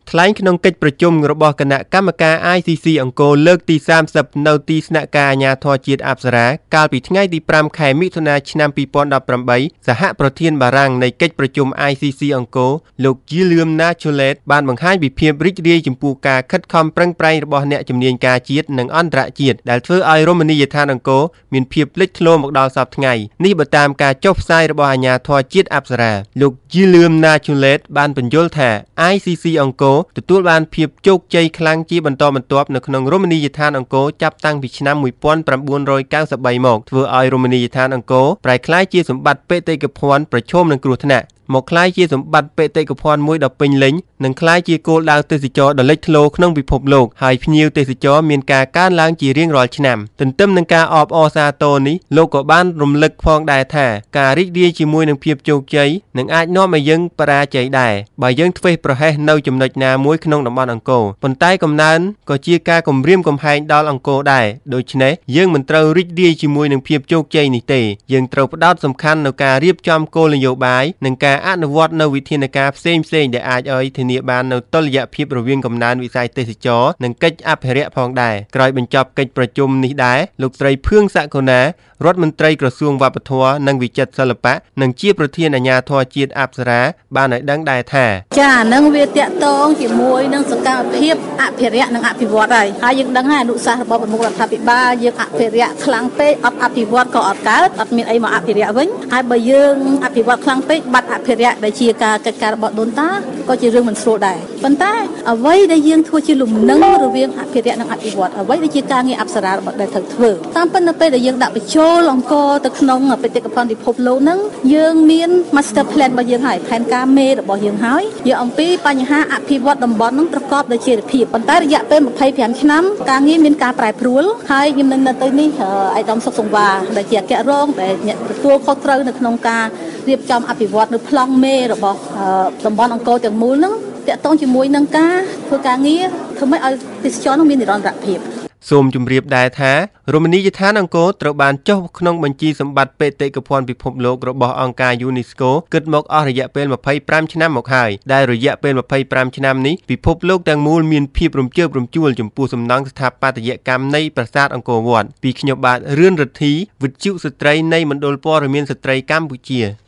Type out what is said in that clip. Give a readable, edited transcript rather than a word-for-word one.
ថ្លែងក្នុងកិច្ចប្រជុំរបស់គណៈកម្មការ ICC អង្គរលើកទី30នៅទីស្នាក់ការអាជ្ញាធរជាតិអប្សរាកាលពីថ្ងៃទី5ខែមិថុនាឆ្នាំ2018សហប្រធានបារាំងនៃកិច្ចប្រជុំ ICC អង្គរលោក Guillaume Nacholet បានបង្ហាញពីភាពរីករាយចំពោះការខិតខំប្រឹងប្រែងរបស់អ្នកជំនាញការជាតិនិងអន្តរជាតិដែលធ្វើឲ្យរមណីយដ្ឋានអង្គរមានភាពលេចធ្លោមកដល់សព្វថ្ងៃនេះបើតាមការចុះផ្សាយរបស់អាជ្ញាធរជាតិអប្សរាលោក Guillaume Nacholet បានបញ្យល់ថា ICC អង្គរទទួលបានភាពជោគជ័យខ្លាំងជាបន្តបន្ទាប់នៅក្នុងរមណីយដ្ឋានអង្គរចាប់តាំងពីឆ្នាំ1993មកធ្វើឲ្យរមណីយដ្ឋានអង្គរប្រែក្លាយជាសម្បត្តិបេតិកភណ្ឌប្រឈមនឹងគ្រោះថ្នាក់មកក្លាយជាសម្បត្តិបេតិកភណ្ឌមួយដ៏ពេញលេញនិងក្លាយជាគោលដៅទេសចរណ៍ដ៏លេចធ្លោក្នុងពិភពលោកហើយភ្ញៀវទេសចរមានការកើនឡើងជារៀងរាល់ឆ្នាំទន្ទឹមនឹងការអបអរសាទរនេះលោកក៏បានរំលឹកផងដែរថាការរីករាយជាមួយនឹងភាពជោគជ័យនឹងអាចនាំឲ្យយើងបរាជ័យដែរបើយើងធ្វេសប្រហែសនៅចំណុចណាមួយក្នុងតំបន់អង្គរប៉ុន្តែកំណើនក៏ជាការគំរាមកំហែងដល់អង្គរដែរដូច្នេះយើងមិនត្រូវរីករាយជាមួយនឹងភាពជោគជ័យនេះទេយើងត្រូវផ្ដោតសំខាន់នៅការរៀបចំគោលនយោបាយនិងការអនុវត្តនៅវិធានការផ្សេងៗដែលអាចឲ្យធានាបាននៅតុល្យភាពរវាងកំណើនវិស័យទេសចរនិងកិច្ចអភិរក្សផងដែរក្រោយបញ្ចប់កិច្ចប្រជុំនេះដែរលោកស្រីភឿងសក្ខុណារដ្ឋមន្ត្រីក្រសួងវប្បធម៌និងវិចិត្រសិល្បៈនិងជាប្រធានអាជ្ញាធរជាតិអប្សរាបានឲ្យដឹងដែរថាចានឹងវាតាក់ទងជាមួយនឹងសកម្មភាពអភិរក្សនិងអភិវឌ្ឍហើយយើងដឹងហើយអនុសាសន៍របស់ប្រមុខរដ្ឋាភិបាលយើងអភិរក្សខ្លាំងពេកអត់អភិវឌ្ឍក៏អត់កើតអត់មានអីមកអភិរក្សវិញហើយបើយើងអភិវឌ្ឍខ្លាំងពេកបាត់អភិរក្សដែលជាការកិច្ចការរបស់ដូនតាក៏ជារឿងមិនស្រួលដែរប៉ុន្តែអ្វីដែលយើងធ្វើជាលំនឹងរវាងអភិរក្សនិងអភិវឌ្ឍអ្វីដែលជាការងារអប្សរារបស់ដែលត្រូវធ្វើតាមពិតនៅពេលដែលយើងដាក់បញ្ចូលអង្គរទៅក្នុងបេតិកភណ្ឌពិភពលោកហ្នឹងយើងមាន master plan របស់យើងហើយផែនការមេរបស់យើងហើយយកអំពីបញ្ហាអភិវឌ្ឍតំបន់ហ្នឹងប្រកបដោយចីរភាពប៉ុន្តែរយៈពេល25ឆ្នាំការងារមានការប្រែប្រួលហើយខ្ញុំនៅទៅនេះឯកឧត្តមសុខសង្វាដែលជាអគ្គរងដែលអ្នកទទួលខុសត្រូវនៅក្នុងការរៀបចំអភិវឌ្ឍនៅប្លង់មេរបស់តំបន់អង្គរទាំងមូលហ្នឹងតាក់ទងជាមួយនឹងការធ្វើការងារធ្វើម៉េចឲ្យទេសចរនោះមាននិរន្តរភាពសូមជម្រាបដែរថារមណីយដ្ឋានអង្គរត្រូវបានចុះក្នុងបញ្ជីសម្បត្តិបេតិកភណ្ឌពិភពលោករបស់អង្គការ UNESCO គិតមកអស់រយៈពេល25ឆ្នាំមកហើយដែលរយៈពេល25ឆ្នាំនេះពិភពលោកទាំងមូលមានភាពរំជើបរំជួលចំពោះសំណង់ស្ថាបត្យកម្មនៃប្រាសាទអង្គរវត្តពីខ្ញុំបាទរឿនរិទ្ធីវិទ្យុស្ត្រីនៃមណ្ឌលព័ត៌មានស្ត្រីកម្ពុជា